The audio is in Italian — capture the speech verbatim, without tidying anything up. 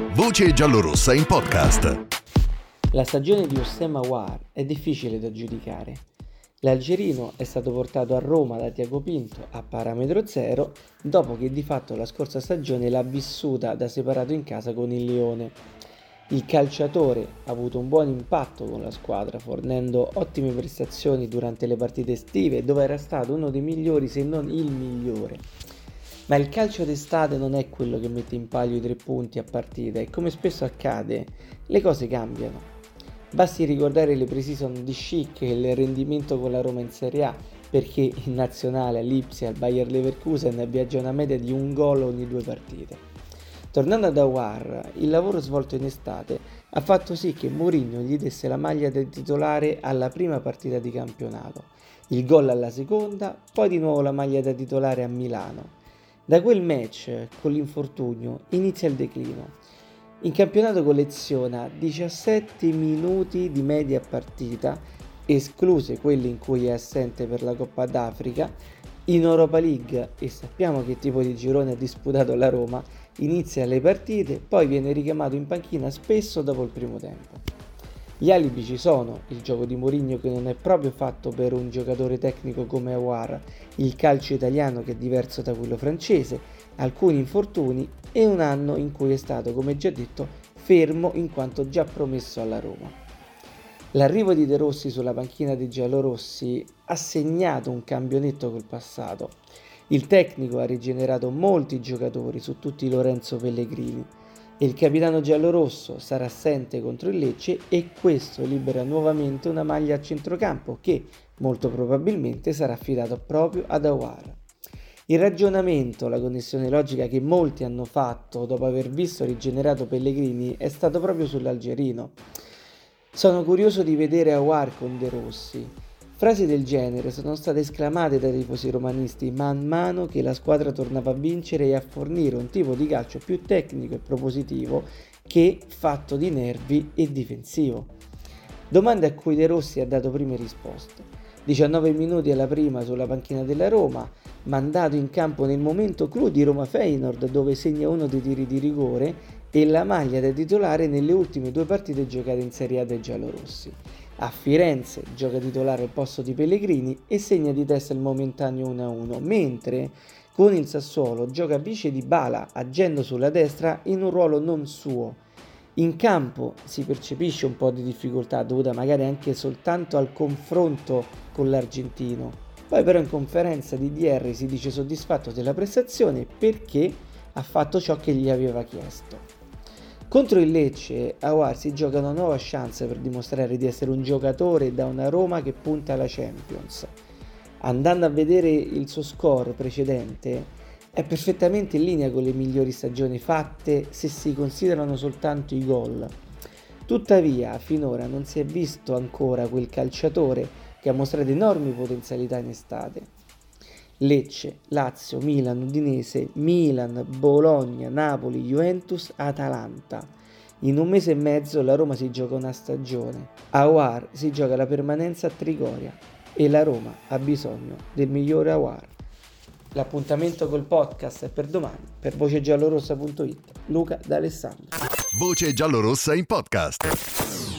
Voce giallorossa in podcast. La stagione di Houssem Aouar è difficile da giudicare. L'algerino è stato portato a Roma da Tiago Pinto a parametro zero dopo che di fatto la scorsa stagione l'ha vissuta da separato in casa con il Lione. Il calciatore ha avuto un buon impatto con la squadra, fornendo ottime prestazioni durante le partite estive, dove era stato uno dei migliori se non il migliore. Ma il calcio d'estate non è quello che mette in palio i tre punti a partita e, come spesso accade, le cose cambiano. Basti ricordare le pre-season di Schick e il rendimento con la Roma in Serie A, perché in nazionale all'Ipsia al Bayer Leverkusen viaggia una media di un gol ogni due partite. Tornando ad Aouar, il lavoro svolto in estate ha fatto sì che Mourinho gli desse la maglia da titolare alla prima partita di campionato, il gol alla seconda, poi di nuovo la maglia da titolare a Milano. Da quel match, con l'infortunio, inizia il declino. In campionato colleziona diciassette minuti di media partita, escluse quelli in cui è assente per la Coppa d'Africa. In Europa League, e sappiamo che tipo di girone ha disputato la Roma, inizia le partite, poi viene richiamato in panchina spesso dopo il primo tempo. Gli alibi ci sono: il gioco di Mourinho che non è proprio fatto per un giocatore tecnico come Aouar, il calcio italiano che è diverso da quello francese, alcuni infortuni e un anno in cui è stato, come già detto, fermo in quanto già promesso alla Roma. L'arrivo di De Rossi sulla panchina dei giallorossi ha segnato un cambio netto col passato. Il tecnico ha rigenerato molti giocatori, su tutti Lorenzo Pellegrini, e il capitano giallorosso sarà assente contro il Lecce e questo libera nuovamente una maglia a centrocampo che molto probabilmente sarà affidato proprio ad Aouar. Il ragionamento, la connessione logica che molti hanno fatto dopo aver visto rigenerato Pellegrini è stato proprio sull'algerino. Sono curioso di vedere Aouar con De Rossi. Frasi del genere sono state esclamate dai tifosi romanisti man mano che la squadra tornava a vincere e a fornire un tipo di calcio più tecnico e propositivo che fatto di nervi e difensivo. Domande a cui De Rossi ha dato prime risposte. diciannove minuti alla prima sulla panchina della Roma, mandato in campo nel momento clou di Roma-Feyenoord dove segna uno dei tiri di rigore e la maglia da titolare nelle ultime due partite giocate in Serie A dei giallorossi. A Firenze gioca titolare al posto di Pellegrini e segna di testa il momentaneo uno a uno, mentre con il Sassuolo gioca vice Dybala agendo sulla destra in un ruolo non suo. In campo si percepisce un po' di difficoltà dovuta magari anche soltanto al confronto con l'argentino, poi però in conferenza di D R si dice soddisfatto della prestazione perché ha fatto ciò che gli aveva chiesto. Contro il Lecce, Aouar si gioca una nuova chance per dimostrare di essere un giocatore da una Roma che punta alla Champions. Andando a vedere il suo score precedente, è perfettamente in linea con le migliori stagioni fatte se si considerano soltanto i gol. Tuttavia, finora non si è visto ancora quel calciatore che ha mostrato enormi potenzialità in estate. Lecce, Lazio, Milan, Udinese, Milan, Bologna, Napoli, Juventus, Atalanta. In un mese e mezzo la Roma si gioca una stagione. Aouar si gioca la permanenza a Trigoria e la Roma ha bisogno del migliore Aouar. L'appuntamento col podcast è per domani. Per voce giallorossa punto it, Luca D'Alessandro. Voce giallorossa in podcast.